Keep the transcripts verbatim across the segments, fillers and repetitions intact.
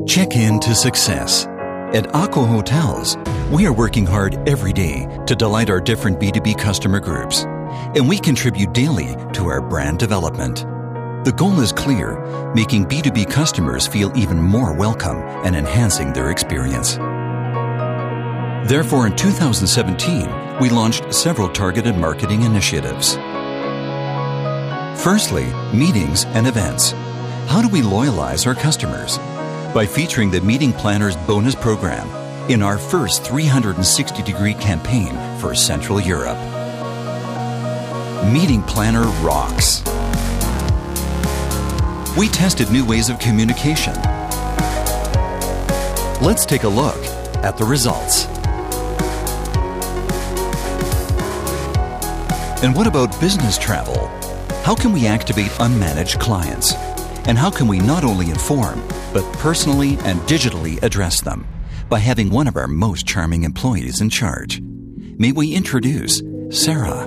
Check in to success. At Aqua Hotels, we are working hard every day to delight our different B two B customer groups, and we contribute daily to our brand development. The goal is clear, making B two B customers feel even more welcome and enhancing their experience. Therefore, in two thousand seventeen, we launched several targeted marketing initiatives. Firstly, meetings and events. How do we loyalize our customers? By featuring the Meeting Planners bonus program in our first three sixty degree campaign for Central Europe. Meeting Planner rocks. We tested new ways of communication. Let's take a look at the results. And what about business travel? How can we activate unmanaged clients? And how can we not only inform, but personally and digitally address them by having one of our most charming employees in charge? May we introduce Sarah.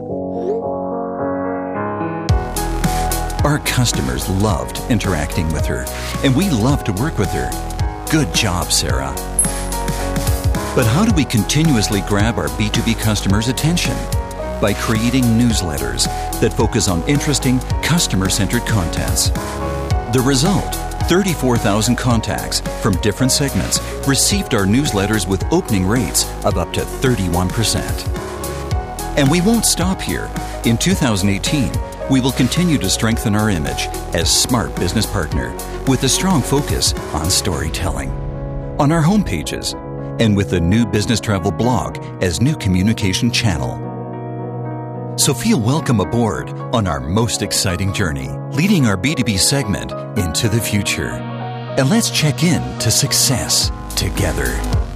Our customers loved interacting with her, and we love to work with her. Good job, Sarah. But how do we continuously grab our B two B customers' attention? By creating newsletters that focus on interesting, customer-centered contents. The result, thirty-four thousand contacts from different segments received our newsletters with opening rates of up to thirty-one percent. And we won't stop here. In two thousand eighteen, we will continue to strengthen our image as smart business partner with a strong focus on storytelling, on our homepages, and with the new business travel blog as new communication channel. So feel welcome aboard on our most exciting journey, leading our B two B segment into the future. And let's check in to success together.